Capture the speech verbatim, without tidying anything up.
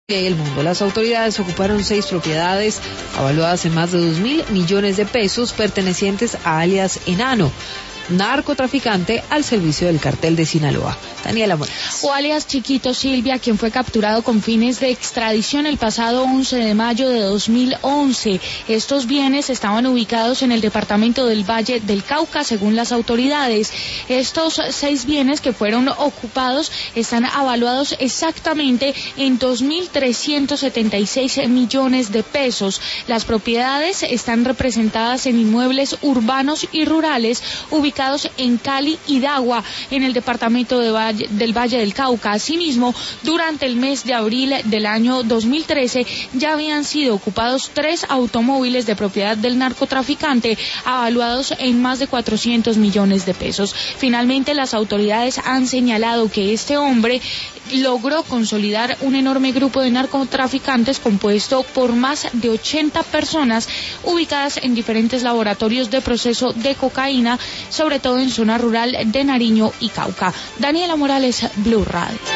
El mundo. Las autoridades ocuparon seis propiedades avaluadas en más de dos mil millones de pesos pertenecientes a alias Enano, narcotraficante al servicio del cartel de Sinaloa. Daniela Morales. O alias Chiquito Silvia, quien fue capturado con fines de extradición el pasado once de mayo de dos mil once. Estos bienes estaban ubicados en el departamento del Valle del Cauca, según las autoridades. Estos seis bienes que fueron ocupados están avaluados exactamente en dos mil trescientos setenta y seis millones de pesos. Las propiedades están representadas en inmuebles urbanos y rurales ubicados en Cali y Dagua, en el departamento de Valle del Valle del Cauca. Asimismo, durante el mes de abril del año dos mil trece ya habían sido ocupados tres automóviles de propiedad del narcotraficante avaluados en más de cuatrocientos millones de pesos. Finalmente, las autoridades han señalado que este hombre logró consolidar un enorme grupo de narcotraficantes compuesto por más de ochenta personas ubicadas en diferentes laboratorios de proceso de cocaína, sobre todo en zona rural de Nariño y Cauca. Daniela Morales, Blue Radio.